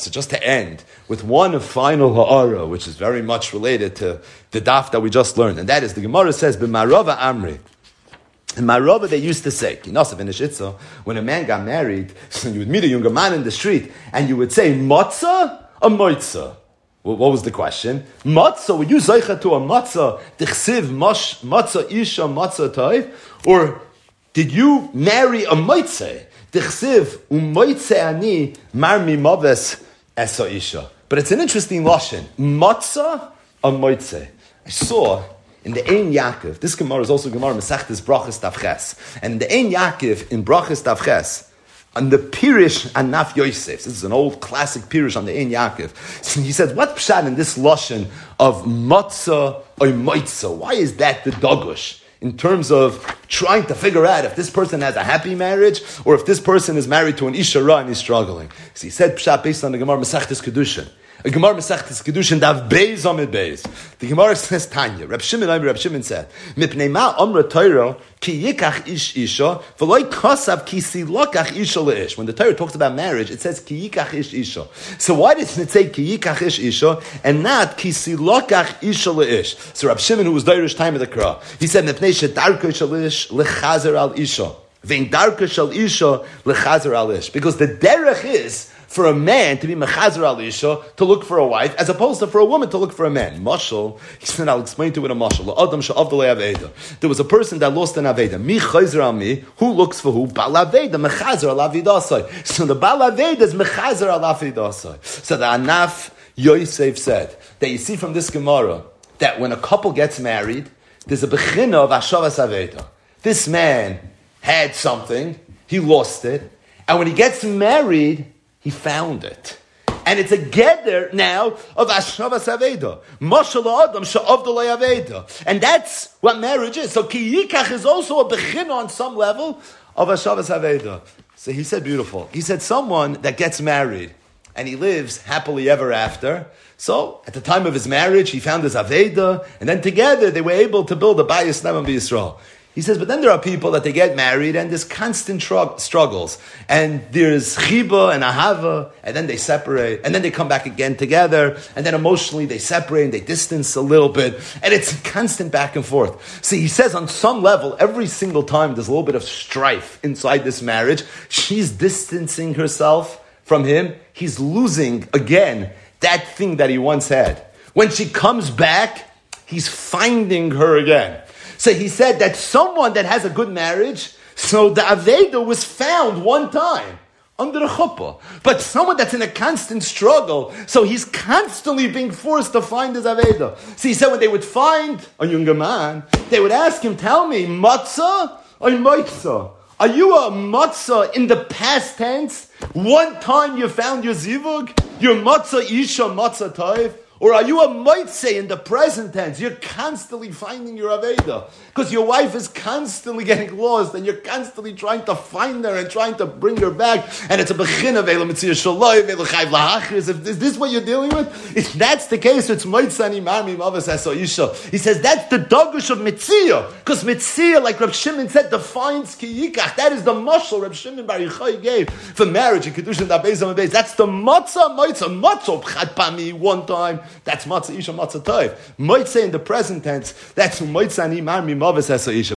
So just to end with one final ha'ara, which is very much related to the daf that we just learned, and that is the Gemara says, "B'marava amri." In Marava, they used to say, when a man got married, you would meet a younger man in the street, and you would say, matzah or moitza? What was the question? Matzah, were you zeicha to a matzah, tichsiv matzah isha matzah toiv? Or did you marry a moitze? Tichsiv umoitze ani marmi maves esa isha. But it's an interesting lashon. Matzah or moitze? I saw in the Ein Yaakov, this Gemara is also Gemara Masechtes Brachas Tavches, and in the Ein Yaakov in Brachas Tavches, on the Pirish Anaf Yosef, this is an old classic Pirish on the Ein Yaakov. So he says, what pshat in this lashon of matzah or moitza? Why is that the dagush? In terms of trying to figure out if this person has a happy marriage or if this person is married to an Isha Ra and he's struggling. So he said pshat based on the Gemara Masechtes Kedushin. A Gemara Masechtes Kedushin Dav Beis Amid Beis. The Gemara says Tanya. Reb Shimon said, "Mipnei ma amra Torah ki yikach ish isha v'loy kosav ki silokach isha leish." When the Torah talks about marriage, it says ki yikach ish isha. So why doesn't it say ki yikach ish isha and not ki silokach isha leish? So Reb Shimon, who was Dorish time of the Kra, he said, "Mipnei shedarko shalish lechazer al isha vein darko shal isha lechazer al ish," because the derech is for a man to be mechazer al isha, to look for a wife, as opposed to for a woman to look for a man. Mashal, he said, I'll explain to it in a mashal. Adam she'avdalei aveda. There was a person that lost an aveda. Mi chayzer al mi, who looks for who? Bal aveda, mechazer al avidasai. So the bal aveda is mechazer al avidasai. So the Anaf Yosef said that you see from this Gemara that when a couple gets married, there's a bechina of ashavas aveda. This man had something, he lost it, and when he gets married, he found it. And it's a gather now of Ashavas Aveda. Mashal Adam Sha'avdalei Aveda. And that's what marriage is. So Ki Yikach is also a bechin on some level of Ashavas Aveda. So he said beautiful. He said someone that gets married and he lives happily ever after. So at the time of his marriage, he found his Aveda, and then together they were able to build a Bayis Ne'eman B'Yisrael. He says, but then there are people that they get married and there's constant struggles. And there's chiba and ahava, and then they separate, and then they come back again together, and then emotionally they separate and they distance a little bit. And it's a constant back and forth. See, he says on some level, every single time there's a little bit of strife inside this marriage, she's distancing herself from him. He's losing, again, that thing that he once had. When she comes back, he's finding her again. So he said that someone that has a good marriage, so the Aveda was found one time under the chuppah. But someone that's in a constant struggle, so he's constantly being forced to find his Aveda. So he said when they would find a younger man, they would ask him, tell me, matzah or moitza? Are you a matzah in the past tense? One time you found your zivug, your matzah isha, matzah toiv? Or are you a moitze in the present tense? You're constantly finding your Aveda. Because your wife is constantly getting lost and you're constantly trying to find her and trying to bring her back. And it's a bechin of Elam Mitzir Shaloi, Velachayv Lahachris. Is this what you're dealing with? If that's the case, it's moitze ani marmi mavas eso isha. He says that's the dogush of Mitzir. Because Mitzir, like Reb Shimon said, defines ki yikach. That is the mashal Reb Shimon Bar Yochai gave for marriage in Kedushin Dabeis Amabez. That's the matzah, matzah pchat pami one time. That's matzah isha, matzah toiv. Moitze in the present tense, that's matzah ani marmi maves esa isha.